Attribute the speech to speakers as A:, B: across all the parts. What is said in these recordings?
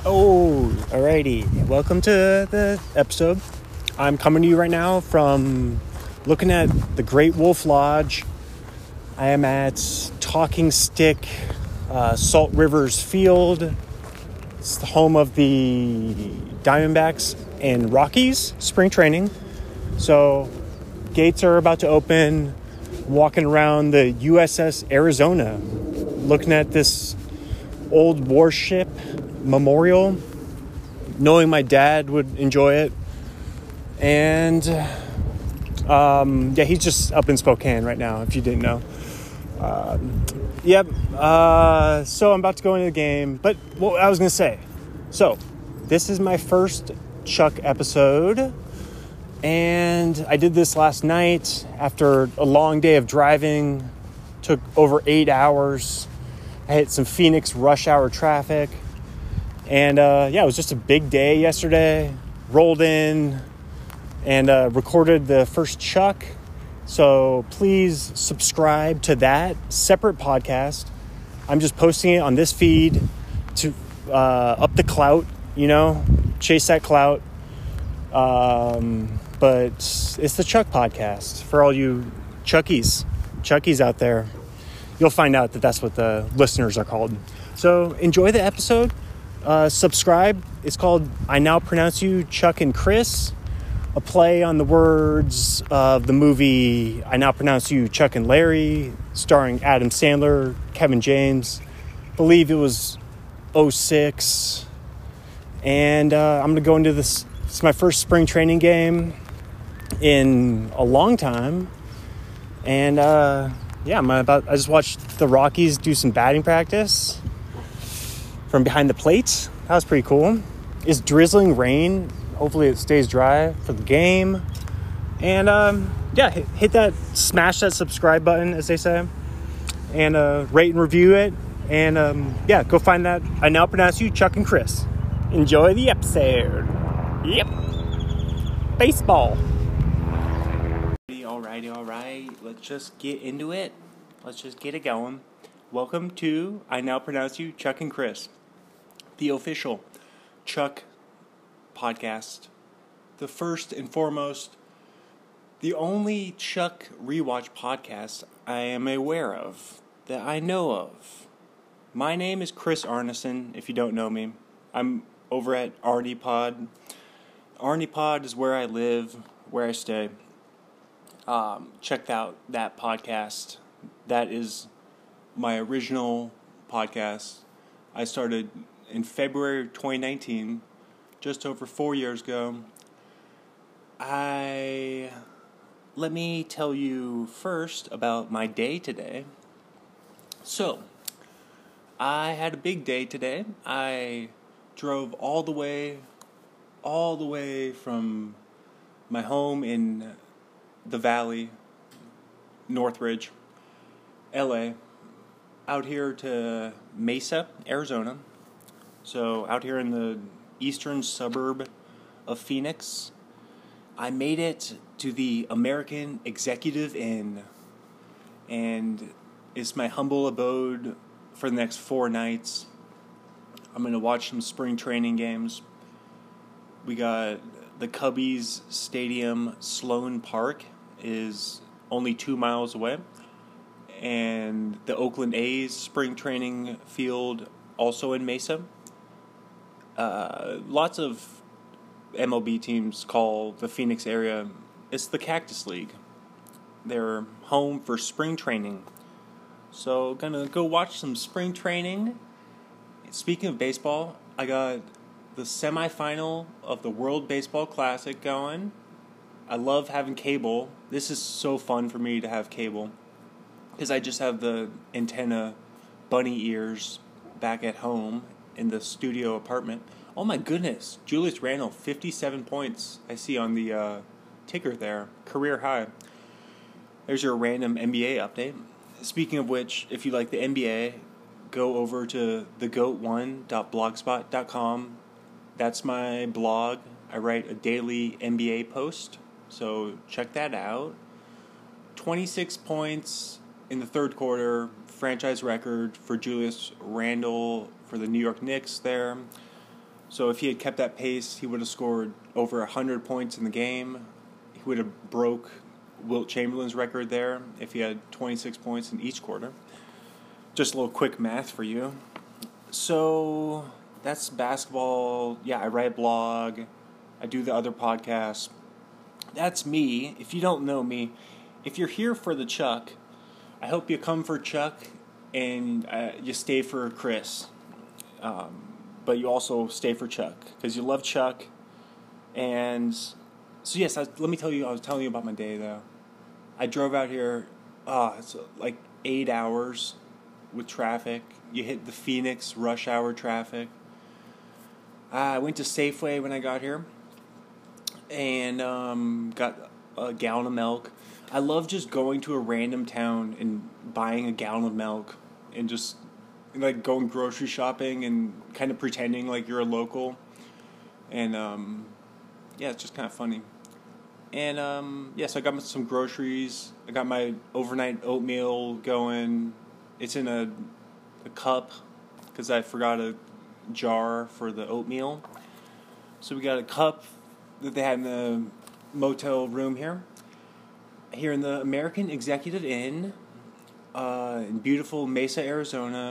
A: Oh, alrighty. Welcome to the episode. I'm coming to you right now from looking at the Great Wolf Lodge. I am at Talking Stick Salt Rivers Field. It's the home of the Diamondbacks and Rockies spring training. So gates are about to open. I'm walking around the USS Arizona, looking at this old warship memorial, knowing my dad would enjoy it. And he's just up in Spokane right now, if you didn't know. So I'm about to go into the game. But what I was going to say, so this is my first Chuck episode, and I did this last night after a long day of driving. Took over 8 hours. I hit some Phoenix rush hour traffic. And it was just a big day yesterday. Rolled in and recorded the first Chuck. So please subscribe to that separate podcast. I'm just posting it on this feed to up the clout, chase that clout. But it's the Chuck podcast for all you Chuckies out there. You'll find out that that's what the listeners are called. So enjoy the episode. Subscribe. It's called I Now Pronounce You Chuck and Chris, a play on the words of the movie I Now Pronounce You Chuck and Larry, starring Adam Sandler, Kevin James. I believe it was 2006. And I'm going to go into this. It's my first spring training game in a long time. And I just watched the Rockies do some batting practice from behind the plate. That was pretty cool. It's drizzling rain. Hopefully it stays dry for the game. And smash that subscribe button, as they say. And rate and review it. And go find that. I Now Pronounce You Chuck and Chris. Enjoy the episode. Yep. Baseball. All right. Let's just get into it. Let's just get it going. Welcome to I Now Pronounce You Chuck and Chris, the official Chuck podcast. The first and foremost, the only Chuck rewatch podcast I am aware of, that I know of. My name is Chris Arneson, if you don't know me. I'm over at Arnie Pod. Arnie Pod is where I live, where I stay. Check out that podcast. That is my original podcast. I started in February 2019, just over 4 years ago. Let me tell you first about my day today. So, I had a big day today. I drove all the way from my home in the Valley, Northridge, LA, out here to Mesa, Arizona. So out here in the eastern suburb of Phoenix. I made it to the American Executive Inn, and it's my humble abode for the next 4 nights. I'm going to watch some spring training games. We got the Cubbies Stadium, Sloan Park, is only 2 miles away. And the Oakland A's spring training field, also in Mesa. Lots of MLB teams call the Phoenix area, it's the Cactus League. They're home for spring training. So, gonna go watch some spring training. Speaking of baseball, I got the semifinal of the World Baseball Classic going. I love having cable. This is so fun for me to have cable, because I just have the antenna bunny ears back at home in the studio apartment. Oh my goodness, Julius Randle, 57 points I see on the ticker there, career high. There's your random NBA update. Speaking of which, if you like the NBA, go over to thegoat1.blogspot.com. That's my blog. I write a daily NBA post, so check that out. 26 points in the third quarter, franchise record for Julius Randle for the New York Knicks there. So if he had kept that pace, he would have scored over 100 points in the game. He would have broke Wilt Chamberlain's record there if he had 26 points in each quarter. Just a little quick math for you. So that's basketball. Yeah, I write a blog. I do the other podcasts. That's me. If you don't know me, if you're here for the Chuck, I hope you come for Chuck and you stay for Chris. But you also stay for Chuck because you love Chuck. And so yes, let me tell you, I was telling you about my day though. I drove out here, it's like 8 hours with traffic. You hit the Phoenix rush hour traffic. I went to Safeway when I got here and got a gallon of milk. I love just going to a random town and buying a gallon of milk and just like going grocery shopping and kind of pretending like you're a local. And yeah, it's just kind of funny. And so I got some groceries. I got my overnight oatmeal going. It's in a cup because I forgot a jar for the oatmeal. So we got a cup that they had in the motel room here in the American Executive Inn in beautiful Mesa, Arizona.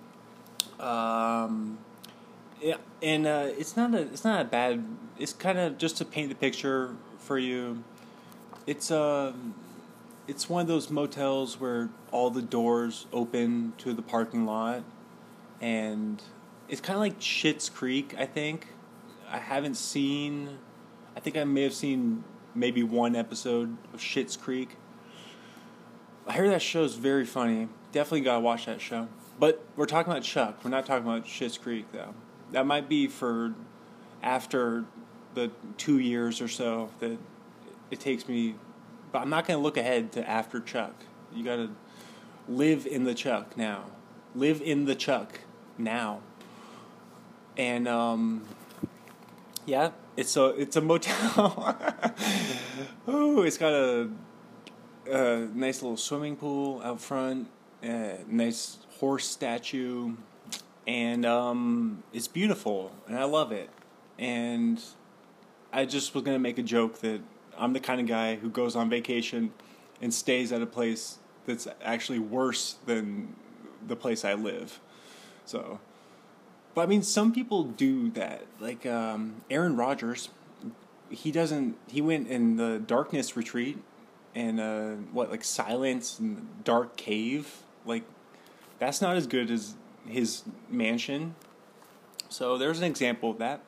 A: Yeah, and it's not a bad. It's kind of just to paint the picture for you. It's one of those motels where all the doors open to the parking lot, and it's kind of like Schitt's Creek. I think I think I may have seen maybe one episode of Schitt's Creek. I heard that show's very funny. Definitely gotta watch that show. But we're talking about Chuck. We're not talking about Schitt's Creek, though. That might be for after the 2 years or so that it takes me. But I'm not going to look ahead to after Chuck. You got to live in the Chuck now. Live in the Chuck now. And yeah, it's a motel. Oh, it's got a nice little swimming pool out front. Nice horse statue, and it's beautiful, and I love it. And I just was gonna make a joke that I'm the kind of guy who goes on vacation and stays at a place that's actually worse than the place I live. So, but I mean, some people do that. Like Aaron Rodgers, he went in the darkness retreat and like silence and dark cave. Like, that's not as good as his mansion. So there's an example of that.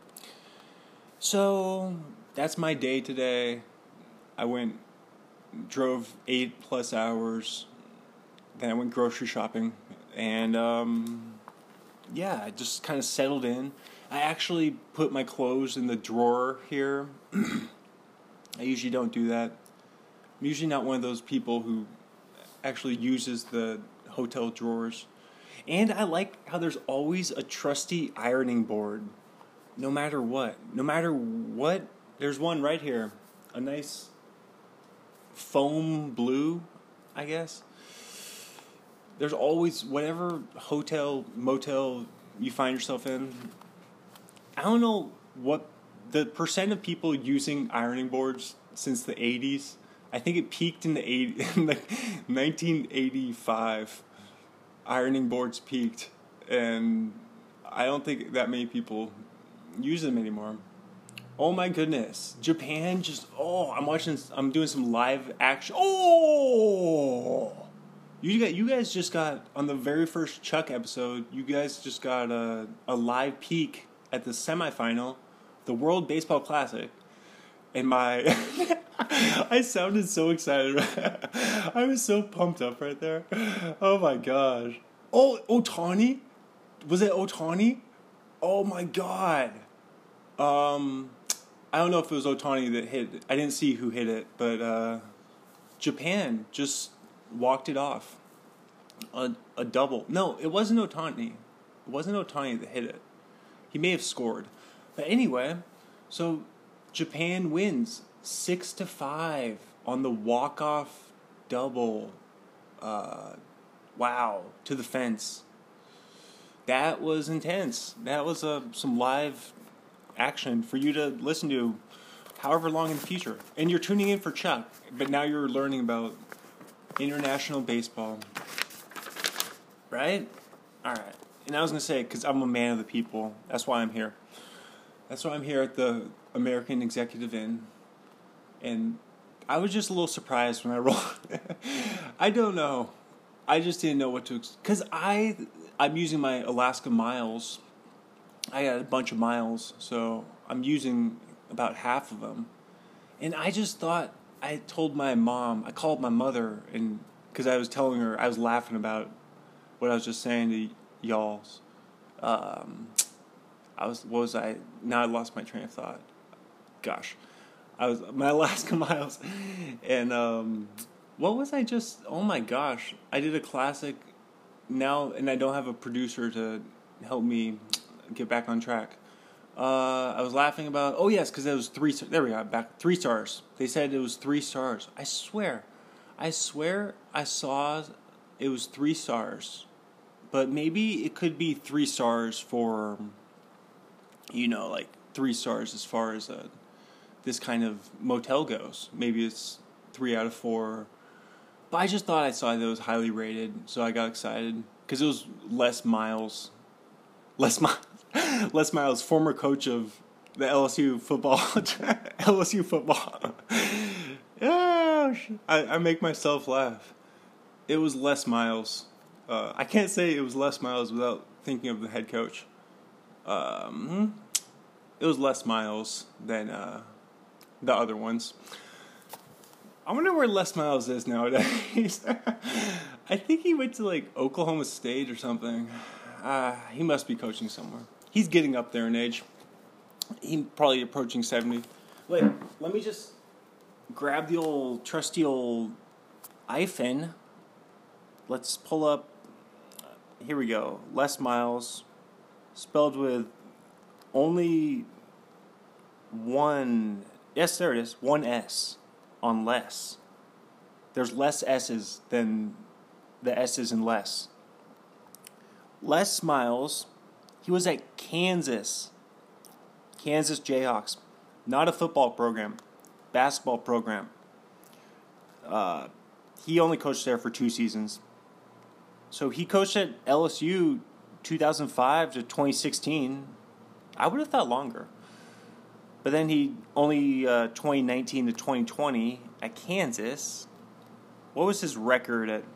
A: So that's my day today. I drove 8+ hours. Then I went grocery shopping. And yeah, I just kind of settled in. I actually put my clothes in the drawer here. I usually don't do that. I'm usually not one of those people who actually uses the hotel drawers. And I like how there's always a trusty ironing board. No matter what. There's one right here. A nice foam blue, I guess. There's always, whatever hotel, motel you find yourself in, I don't know what the percent of people using ironing boards since the 80s. I think it peaked in like 1985. Ironing boards peaked, and I don't think that many people use them anymore. Oh my goodness. Japan I'm doing some live action. Oh! You guys just got, on the very first Chuck episode, you guys just got a live peek at the semifinal, the World Baseball Classic. And I sounded so excited. I was so pumped up right there. Oh my gosh. Oh, Ohtani? Was it Ohtani? Oh my god. I don't know if it was Ohtani that hit it. I didn't see who hit it, but Japan just walked it off. A double. No, it wasn't Ohtani. It wasn't Ohtani that hit it. He may have scored. But anyway, so Japan wins 6-5 on the walk-off double. Wow, to the fence. That was intense. That was some live action for you to listen to however long in the future. And you're tuning in for Chuck, but now you're learning about international baseball. Right? Alright. And I was going to say, because I'm a man of the people, that's why I'm here. That's why I'm here at the American Executive Inn. And I was just a little surprised when I rolled. I don't know. I just didn't know what to... Because I'm using my Alaska Miles. I got a bunch of miles, so I'm using about half of them. And I just thought, I told my mom, I called my mother, and because I was telling her, I was laughing about what I was just saying to y'all's. Now I lost my train of thought. Gosh. I was my Alaska Miles, and what was I just? Oh my gosh! I did a classic now, and I don't have a producer to help me get back on track. I was laughing about. Oh yes, because it was 3. There we go. Back 3 stars. They said it was 3 stars. I swear, I saw it was 3 stars, but maybe it could be 3 stars for, like 3 stars as far as this kind of motel goes. Maybe it's 3 out of 4. But I just thought I saw that it was highly rated, so I got excited. Because it was Les Miles. Les Miles, former coach of the LSU football. LSU football. Yeah, I make myself laugh. It was Les Miles. I can't say it was Les Miles without thinking of the head coach. It was Les Miles than the other ones. I wonder where Les Miles is nowadays. I think he went to Oklahoma State or something. He must be coaching somewhere. He's getting up there in age. He's probably approaching 70. Wait, let me just grab the trusty old iPhone. Let's pull up. Here we go. Les Miles, spelled with only one. Yes, there it is. 1 S on less. There's less S's than the S's in less. Les Miles, he was at Kansas Jayhawks. Not a football program, basketball program. He only coached there for 2 seasons. So he coached at LSU 2005 to 2016. I would have thought longer. But then he only 2019 to 2020 at Kansas. What was his record at?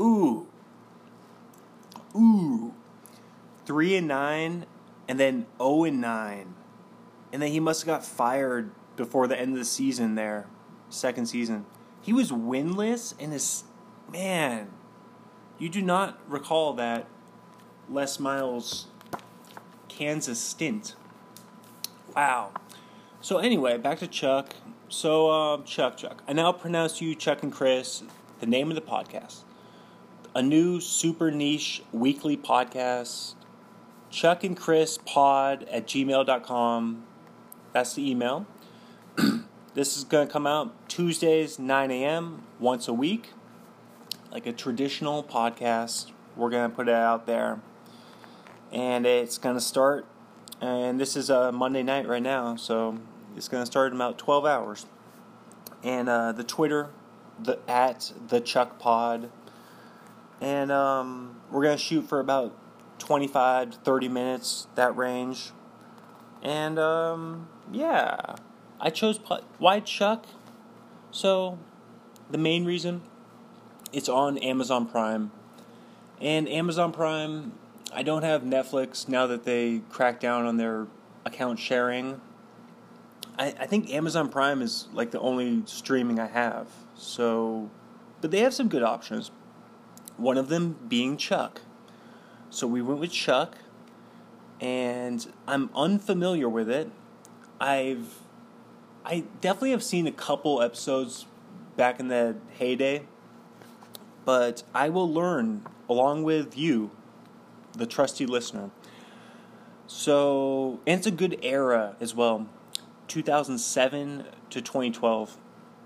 A: 3-9, and then 0-9, and then he must have got fired before the end of the season there, second season. He was winless in his man. You do not recall that Les Miles Kansas stint. Wow. So anyway, back to Chuck. So, Chuck. I now pronounce you Chuck and Chris, the name of the podcast. A new super niche weekly podcast. Chuck and Chris pod at gmail.com. That's the email. This is going to come out Tuesdays, 9 a.m., once a week. Like a traditional podcast. We're going to put it out there. And it's going to start. And this is a Monday night right now, so it's going to start in about 12 hours. And the Twitter, at the Chuck Pod. And we're going to shoot for about 25 to 30 minutes, that range. And yeah, I chose why Chuck? So the main reason, it's on Amazon Prime. And Amazon Prime, I don't have Netflix now that they cracked down on their account sharing. I think Amazon Prime is like the only streaming I have. So, but they have some good options. One of them being Chuck. So we went with Chuck, and I'm unfamiliar with it. I definitely have seen a couple episodes back in the heyday, but I will learn along with you, the trusty listener. So, and it's a good era as well, 2007 to 2012.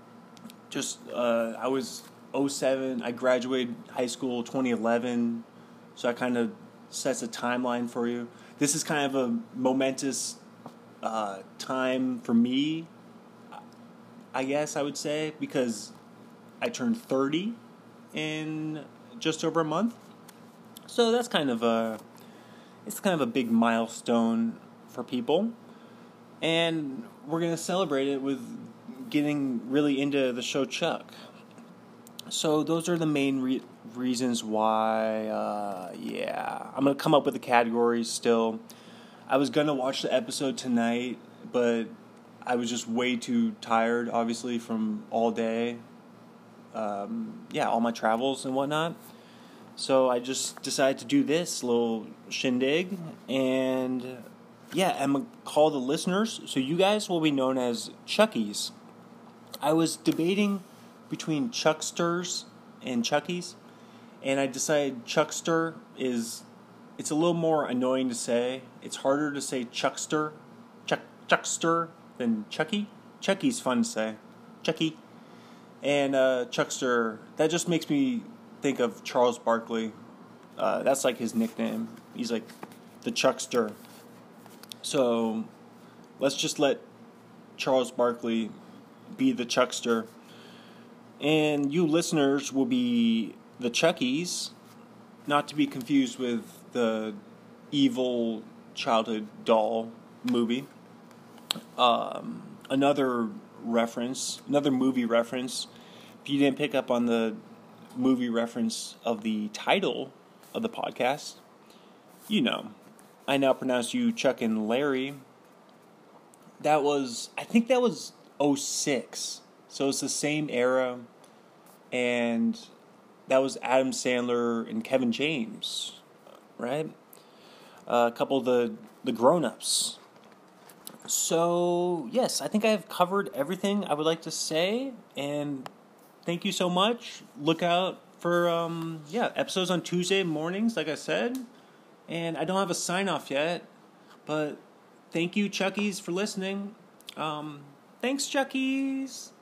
A: I was 07, I graduated high school 2011, so I kind of sets a timeline for you. This is kind of a momentous time for me, I guess I would say, because I turned 30 in just over a month. So that's kind of a big milestone for people. And we're going to celebrate it with getting really into the show Chuck. So those are the main reasons why, I'm going to come up with the categories still. I was going to watch the episode tonight, but I was just way too tired, obviously, from all day. All my travels and whatnot. So I just decided to do this little shindig. And, I'm going to call the listeners. So you guys will be known as Chuckies. I was debating between Chucksters and Chuckies, and I decided Chuckster it's a little more annoying to say. It's harder to say Chuckster, Chuckster than Chucky. Chucky's fun to say. Chucky. And Chuckster, that just makes me think of Charles Barkley. That's like his nickname. He's like the Chuckster. So let's just let Charles Barkley be the Chuckster. And you listeners will be the Chuckies, not to be confused with the evil childhood doll movie. Another movie reference. If you didn't pick up on the movie reference of the title of the podcast, I now pronounce you Chuck and Larry. I think that was 2006. So it's the same era, and that was Adam Sandler and Kevin James, right? A couple of the grown-ups. So, yes, I think I've covered everything I would like to say, and thank you so much. Look out for, episodes on Tuesday mornings, like I said, and I don't have a sign-off yet, but thank you, Chuckies, for listening. Thanks, Chuckies!